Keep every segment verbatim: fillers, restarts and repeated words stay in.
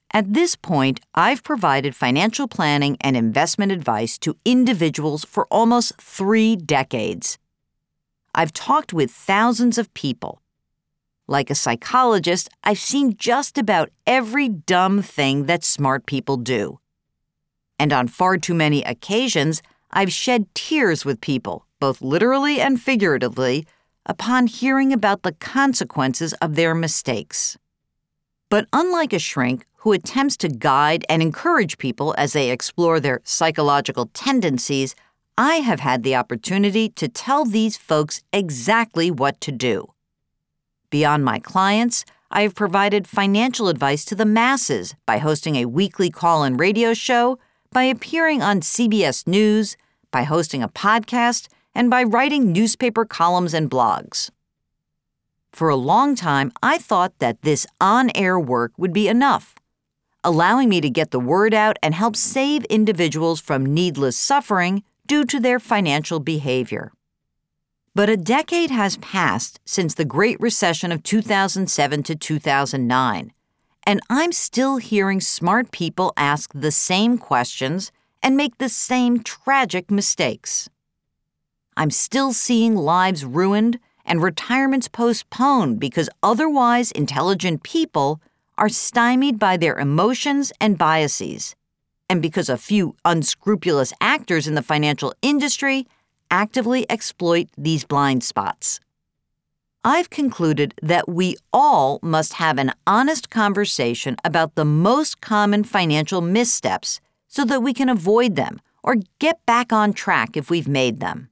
At this point, I've provided financial planning and investment advice to individuals for almost three decades. I've talked with thousands of people. Like a psychologist, I've seen just about every dumb thing that smart people do. And on far too many occasions, I've shed tears with people, both literally and figuratively, upon hearing about the consequences of their mistakes. But unlike a shrink who attempts to guide and encourage people as they explore their psychological tendencies, I have had the opportunity to tell these folks exactly what to do. Beyond my clients, I have provided financial advice to the masses by hosting a weekly call-in radio show, by appearing on C B S News, by hosting a podcast, and by writing newspaper columns and blogs. For a long time, I thought that this on-air work would be enough, allowing me to get the word out and help save individuals from needless suffering due to their financial behavior. But a decade has passed since the Great Recession of two thousand seven to two thousand nine, and I'm still hearing smart people ask the same questions and make the same tragic mistakes. I'm still seeing lives ruined and retirements postponed because otherwise intelligent people are stymied by their emotions and biases, and because a few unscrupulous actors in the financial industry actively exploit these blind spots. I've concluded that we all must have an honest conversation about the most common financial missteps so that we can avoid them or get back on track if we've made them.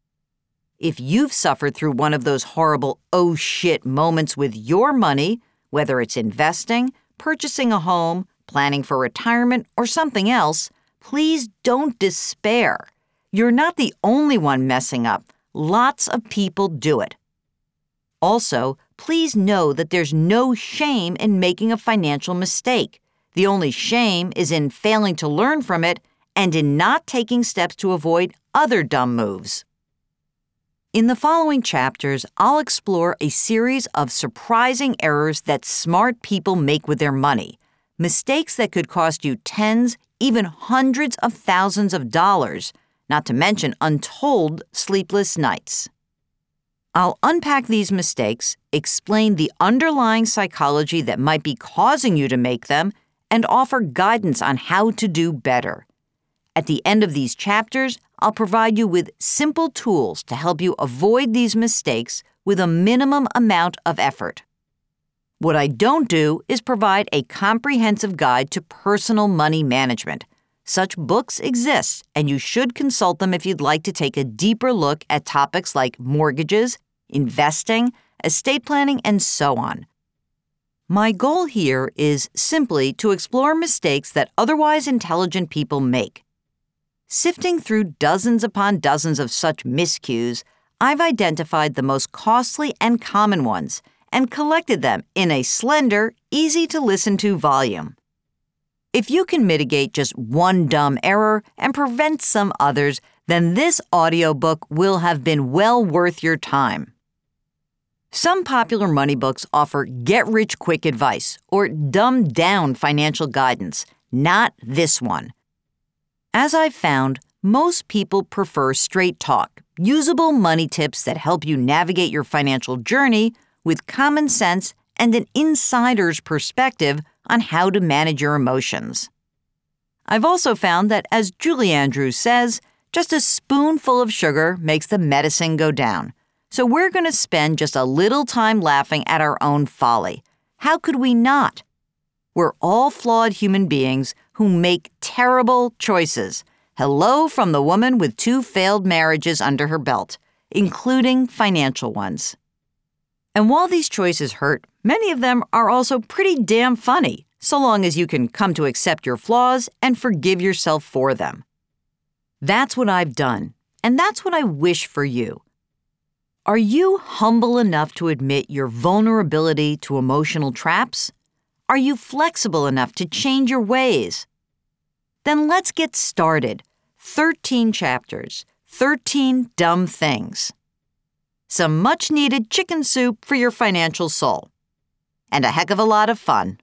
If you've suffered through one of those horrible oh shit moments with your money, whether it's investing, purchasing a home, planning for retirement, or something else, please don't despair. You're not the only one messing up. Lots of people do it. Also, please know that there's no shame in making a financial mistake. The only shame is in failing to learn from it and in not taking steps to avoid other dumb moves. In the following chapters, I'll explore a series of surprising errors that smart people make with their money, mistakes that could cost you tens, even hundreds of thousands of dollars, not to mention untold sleepless nights. I'll unpack these mistakes, explain the underlying psychology that might be causing you to make them, and offer guidance on how to do better. At the end of these chapters, I'll provide you with simple tools to help you avoid these mistakes with a minimum amount of effort. What I don't do is provide a comprehensive guide to personal money management. Such books exist, and you should consult them if you'd like to take a deeper look at topics like mortgages, investing, estate planning, and so on. My goal here is simply to explore mistakes that otherwise intelligent people make. Sifting through dozens upon dozens of such miscues, I've identified the most costly and common ones and collected them in a slender, easy-to-listen-to volume. If you can mitigate just one dumb error and prevent some others, then this audiobook will have been well worth your time. Some popular money books offer get-rich-quick advice or dumbed-down financial guidance, not this one. As I've found, most people prefer straight talk, usable money tips that help you navigate your financial journey with common sense and an insider's perspective on how to manage your emotions. I've also found that, as Julie Andrews says, just a spoonful of sugar makes the medicine go down. So we're going to spend just a little time laughing at our own folly. How could we not? We're all flawed human beings who make terrible choices. Hello from the woman with two failed marriages under her belt, including financial ones. And while these choices hurt, many of them are also pretty damn funny, so long as you can come to accept your flaws and forgive yourself for them. That's what I've done, and that's what I wish for you. Are you humble enough to admit your vulnerability to emotional traps? Are you flexible enough to change your ways? Then let's get started. thirteen chapters, thirteen dumb things. Some much-needed chicken soup for your financial soul. And a heck of a lot of fun.